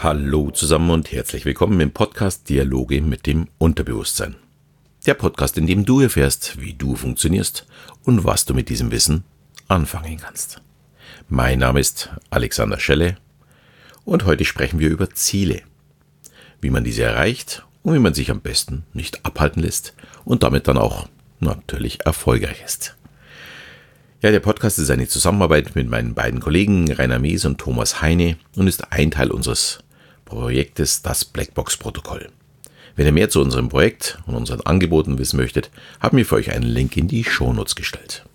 Hallo zusammen und herzlich willkommen im Podcast Dialoge mit dem Unterbewusstsein. Der Podcast, in dem du erfährst, wie du funktionierst und was du mit diesem Wissen anfangen kannst. Mein Name ist Alexander Schelle und heute sprechen wir über Ziele, wie man diese erreicht und wie man sich am besten nicht abhalten lässt und damit dann auch natürlich erfolgreich ist. Ja, der Podcast ist eine Zusammenarbeit mit meinen beiden Kollegen Rainer Mees und Thomas Heine und ist ein Teil unseres Projektes Das Blackbox-Protokoll. Wenn ihr mehr zu unserem Projekt und unseren Angeboten wissen möchtet, haben wir für euch einen Link in die Shownotes gestellt.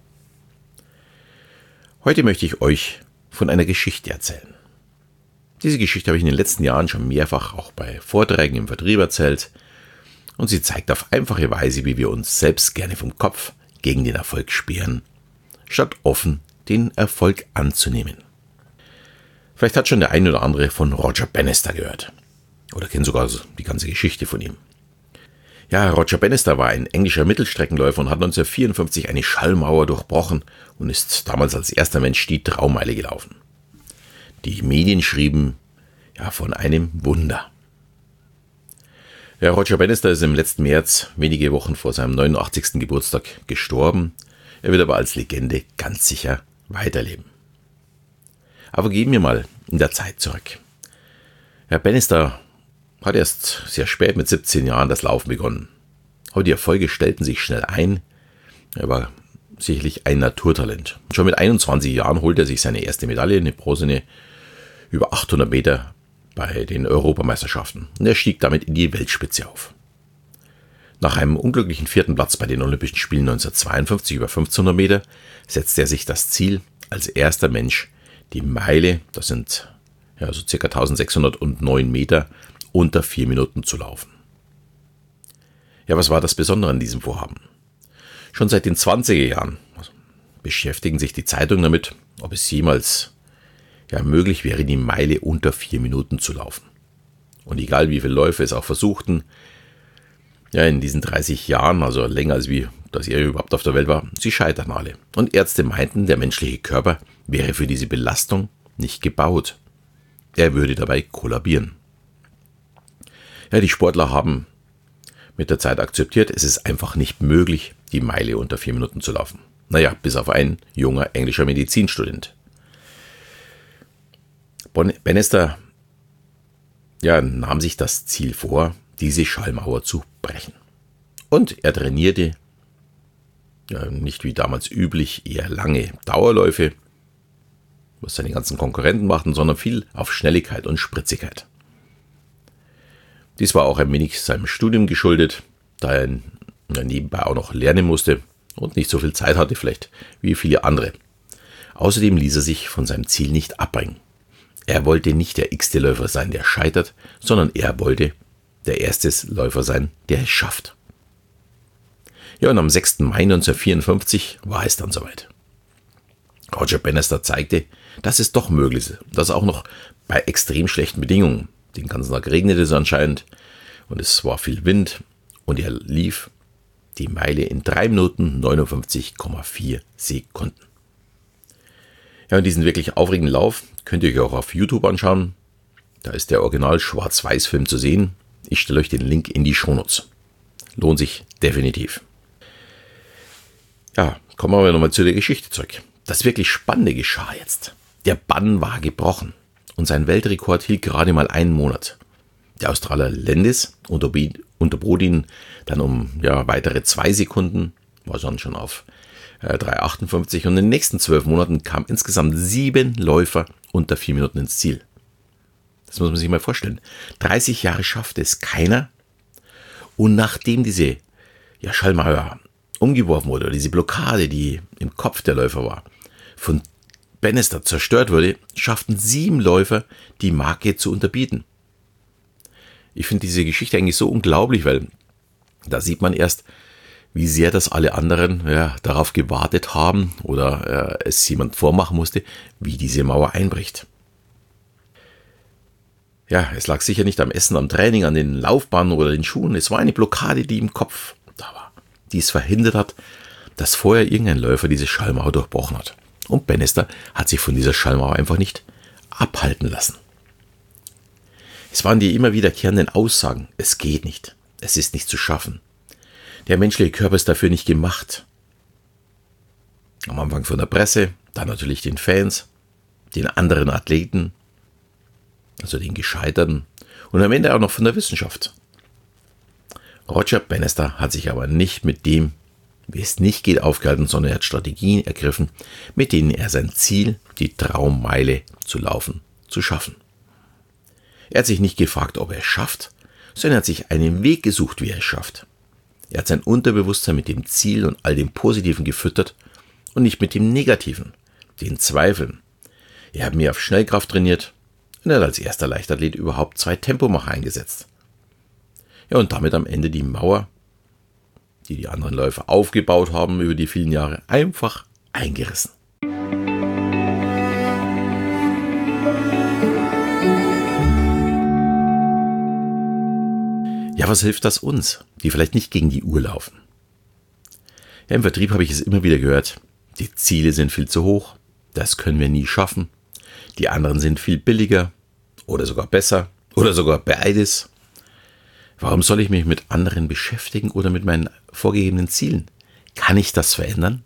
Heute möchte ich euch von einer Geschichte erzählen. Diese Geschichte habe ich in den letzten Jahren schon mehrfach auch bei Vorträgen im Vertrieb erzählt und sie zeigt auf einfache Weise, wie wir uns selbst gerne vom Kopf gegen den Erfolg sperren, statt offen den Erfolg anzunehmen. Vielleicht hat schon der ein oder andere von Roger Bannister gehört oder kennt sogar die ganze Geschichte von ihm. Ja, Roger Bannister war ein englischer Mittelstreckenläufer und hat 1954 eine Schallmauer durchbrochen und ist damals als erster Mensch die Traummeile gelaufen. Die Medien schrieben von einem Wunder. Ja, Roger Bannister ist im letzten März, wenige Wochen vor seinem 89. Geburtstag, gestorben. Er wird aber als Legende ganz sicher weiterleben. Aber gehen wir mal in der Zeit zurück. Herr Bannister hat erst sehr spät mit 17 Jahren das Laufen begonnen. Aber die Erfolge stellten sich schnell ein. Er war sicherlich ein Naturtalent. Und schon mit 21 Jahren holte er sich seine erste Medaille, eine bronzene, über 800 Meter bei den Europameisterschaften. Und er stieg damit in die Weltspitze auf. Nach einem unglücklichen 4. Platz bei den Olympischen Spielen 1952 über 1500 Meter setzte er sich das Ziel, als erster Mensch die Meile, das sind so ca. 1609 Meter, unter 4 Minuten zu laufen. Ja, was war das Besondere an diesem Vorhaben? Schon seit den 20er Jahren beschäftigen sich die Zeitungen damit, ob es jemals möglich wäre, die Meile unter 4 Minuten zu laufen. Und egal wie viele Läufe es auch versuchten, in diesen 30 Jahren, also länger als wie das er überhaupt auf der Welt war, sie scheitern alle. Und Ärzte meinten, der menschliche Körper wäre für diese Belastung nicht gebaut. Er würde dabei kollabieren. Ja, die Sportler haben mit der Zeit akzeptiert, es ist einfach nicht möglich, die Meile unter 4 Minuten zu laufen. Bis auf ein junger englischer Medizinstudent. Bannister nahm sich das Ziel vor, diese Schallmauer zu brechen. Und er trainierte, nicht wie damals üblich, eher lange Dauerläufe, was seine ganzen Konkurrenten machten, sondern viel auf Schnelligkeit und Spritzigkeit. Dies war auch ein wenig seinem Studium geschuldet, da er nebenbei auch noch lernen musste und nicht so viel Zeit hatte vielleicht wie viele andere. Außerdem ließ er sich von seinem Ziel nicht abbringen. Er wollte nicht der x-te Läufer sein, der scheitert, sondern er wollte der erste Läufer sein, der es schafft. Ja, und am 6. Mai 1954 war es dann soweit. Roger Bannister zeigte, dass es doch möglich ist, dass auch noch bei extrem schlechten Bedingungen, den ganzen Tag regnete es anscheinend und es war viel Wind und er lief die Meile in 3 Minuten 59,4 Sekunden. Ja, und diesen wirklich aufregenden Lauf könnt ihr euch auch auf YouTube anschauen. Da ist der Original-Schwarz-Weiß-Film zu sehen. Ich stelle euch den Link in die Shownotes. Lohnt sich definitiv. Ja, kommen wir aber nochmal zu der Geschichte zurück. Das wirklich Spannende geschah jetzt. Der Bann war gebrochen und sein Weltrekord hielt gerade mal einen Monat. Der Australier Landis unterbot ihn dann um weitere 2 Sekunden, war dann schon auf 3,58 und in den nächsten 12 Monaten kamen insgesamt 7 Läufer unter 4 Minuten ins Ziel. Das muss man sich mal vorstellen. 30 Jahre schaffte es keiner und nachdem diese Schallmauer umgeworfen wurde, oder diese Blockade, die im Kopf der Läufer war, von Bannister zerstört wurde, schafften 7 Läufer, die Marke zu unterbieten. Ich finde diese Geschichte eigentlich so unglaublich, weil da sieht man erst, wie sehr das alle anderen darauf gewartet haben oder es jemand vormachen musste, wie diese Mauer einbricht. Ja, es lag sicher nicht am Essen, am Training, an den Laufbahnen oder den Schuhen. Es war eine Blockade, die im Kopf da war, die es verhindert hat, dass vorher irgendein Läufer diese Schallmauer durchbrochen hat. Und Bannister hat sich von dieser Schallmauer einfach nicht abhalten lassen. Es waren die immer wiederkehrenden Aussagen, es geht nicht, es ist nicht zu schaffen. Der menschliche Körper ist dafür nicht gemacht. Am Anfang von der Presse, dann natürlich den Fans, den anderen Athleten, also den Gescheiterten und am Ende auch noch von der Wissenschaft. Roger Bannister hat sich aber nicht mit dem, wie es nicht geht, aufgehalten, sondern er hat Strategien ergriffen, mit denen er sein Ziel, die Traummeile zu laufen, zu schaffen. Er hat sich nicht gefragt, ob er es schafft, sondern er hat sich einen Weg gesucht, wie er es schafft. Er hat sein Unterbewusstsein mit dem Ziel und all dem Positiven gefüttert und nicht mit dem Negativen, den Zweifeln. Er hat mehr auf Schnellkraft trainiert und er hat als erster Leichtathlet überhaupt 2 Tempomacher eingesetzt. Ja, und damit am Ende die Mauer, die die anderen Läufer aufgebaut haben über die vielen Jahre, einfach eingerissen. Ja, was hilft das uns, die vielleicht nicht gegen die Uhr laufen? Ja, im Vertrieb habe ich es immer wieder gehört, die Ziele sind viel zu hoch, das können wir nie schaffen, die anderen sind viel billiger oder sogar besser oder sogar beides. Warum soll ich mich mit anderen beschäftigen oder mit meinen vorgegebenen Zielen? Kann ich das verändern?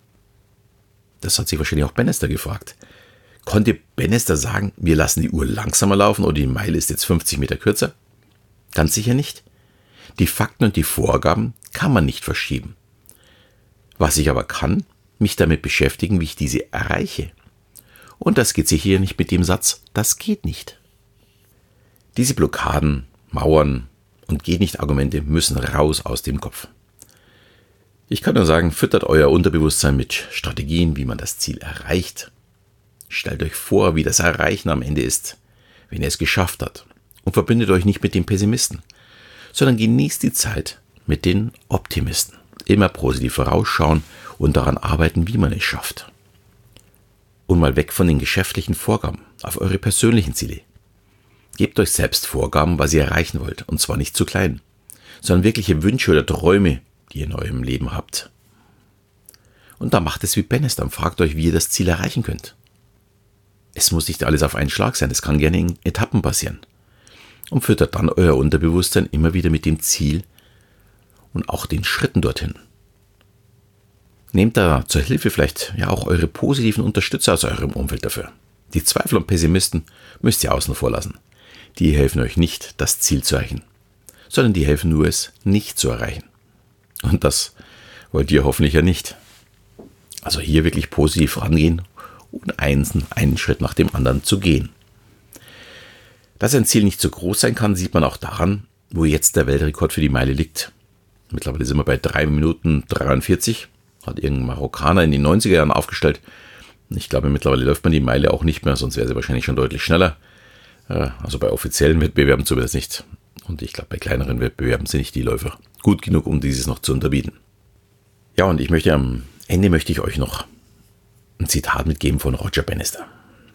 Das hat sich wahrscheinlich auch Bannister gefragt. Konnte Bannister sagen, wir lassen die Uhr langsamer laufen oder die Meile ist jetzt 50 Meter kürzer? Ganz sicher nicht. Die Fakten und die Vorgaben kann man nicht verschieben. Was ich aber kann, mich damit beschäftigen, wie ich diese erreiche. Und das geht sicher nicht mit dem Satz, das geht nicht. Diese Blockaden, Mauern und geht nicht Argumente müssen raus aus dem Kopf. Ich kann nur sagen, füttert euer Unterbewusstsein mit Strategien, wie man das Ziel erreicht. Stellt euch vor, wie das Erreichen am Ende ist, wenn ihr es geschafft habt. Und verbindet euch nicht mit den Pessimisten, sondern genießt die Zeit mit den Optimisten. Immer positiv vorausschauen und daran arbeiten, wie man es schafft. Und mal weg von den geschäftlichen Vorgaben auf eure persönlichen Ziele. Gebt euch selbst Vorgaben, was ihr erreichen wollt, und zwar nicht zu klein, sondern wirkliche Wünsche oder Träume, die ihr in eurem Leben habt. Und da macht es wie Bannister und fragt euch, wie ihr das Ziel erreichen könnt. Es muss nicht alles auf einen Schlag sein, das kann gerne in Etappen passieren. Und füttert dann euer Unterbewusstsein immer wieder mit dem Ziel und auch den Schritten dorthin. Nehmt da zur Hilfe vielleicht ja auch eure positiven Unterstützer aus eurem Umfeld dafür. Die Zweifel und Pessimisten müsst ihr außen vor lassen. Die helfen euch nicht, das Ziel zu erreichen, sondern die helfen nur, es nicht zu erreichen. Und das wollt ihr hoffentlich ja nicht. Also hier wirklich positiv rangehen und einen Schritt nach dem anderen zu gehen. Dass ein Ziel nicht so groß sein kann, sieht man auch daran, wo jetzt der Weltrekord für die Meile liegt. Mittlerweile sind wir bei 3 Minuten 43, hat irgendein Marokkaner in den 90er Jahren aufgestellt. Ich glaube, mittlerweile läuft man die Meile auch nicht mehr, sonst wäre sie wahrscheinlich schon deutlich schneller. Also bei offiziellen Wettbewerben zumindest nicht. Und ich glaube, bei kleineren Wettbewerben sind nicht die Läufer gut genug, um dieses noch zu unterbieten. Ja, und am Ende möchte ich euch noch ein Zitat mitgeben von Roger Bannister.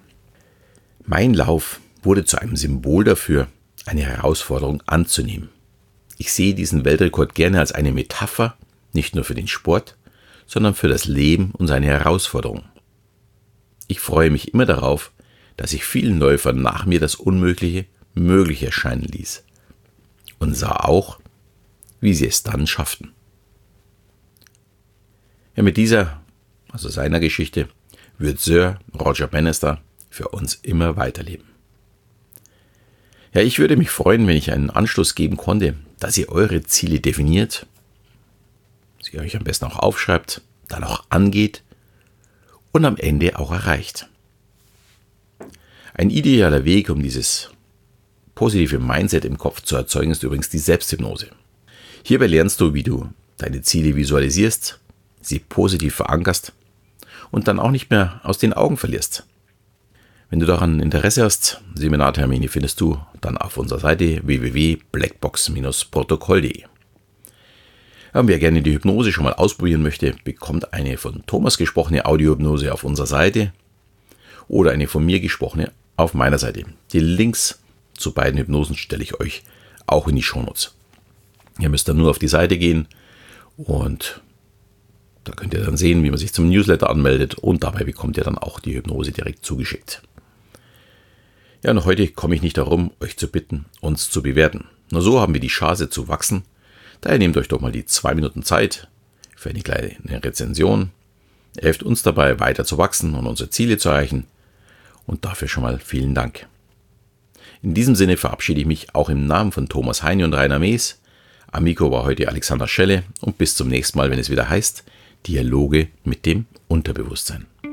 Mein Lauf wurde zu einem Symbol dafür, eine Herausforderung anzunehmen. Ich sehe diesen Weltrekord gerne als eine Metapher, nicht nur für den Sport, sondern für das Leben und seine Herausforderungen. Ich freue mich immer darauf, dass ich vielen Läufern nach mir das Unmögliche möglich erscheinen ließ und sah auch, wie sie es dann schafften. Ja, mit dieser, also seiner Geschichte, wird Sir Roger Bannister für uns immer weiterleben. Ja, ich würde mich freuen, wenn ich einen Anschluss geben konnte, dass ihr eure Ziele definiert, sie euch am besten auch aufschreibt, dann auch angeht und am Ende auch erreicht. Ein idealer Weg, um dieses positive Mindset im Kopf zu erzeugen, ist übrigens die Selbsthypnose. Hierbei lernst du, wie du deine Ziele visualisierst, sie positiv verankerst und dann auch nicht mehr aus den Augen verlierst. Wenn du daran Interesse hast, Seminartermine findest du dann auf unserer Seite www.blackbox-protokoll.de. Wer gerne die Hypnose schon mal ausprobieren möchte, bekommt eine von Thomas gesprochene Audiohypnose auf unserer Seite oder eine von mir gesprochene auf meiner Seite. Die Links zu beiden Hypnosen stelle ich euch auch in die Shownotes. Ihr müsst dann nur auf die Seite gehen und da könnt ihr dann sehen, wie man sich zum Newsletter anmeldet und dabei bekommt ihr dann auch die Hypnose direkt zugeschickt. Ja, und heute komme ich nicht darum, euch zu bitten, uns zu bewerten. Nur so haben wir die Chance zu wachsen. Daher nehmt euch doch mal die 2 Minuten Zeit für eine kleine Rezension. Helft uns dabei, weiter zu wachsen und unsere Ziele zu erreichen. Und dafür schon mal vielen Dank. In diesem Sinne verabschiede ich mich auch im Namen von Thomas Heine und Rainer Mees. Am Mikro war heute Alexander Schelle und bis zum nächsten Mal, wenn es wieder heißt, Dialoge mit dem Unterbewusstsein.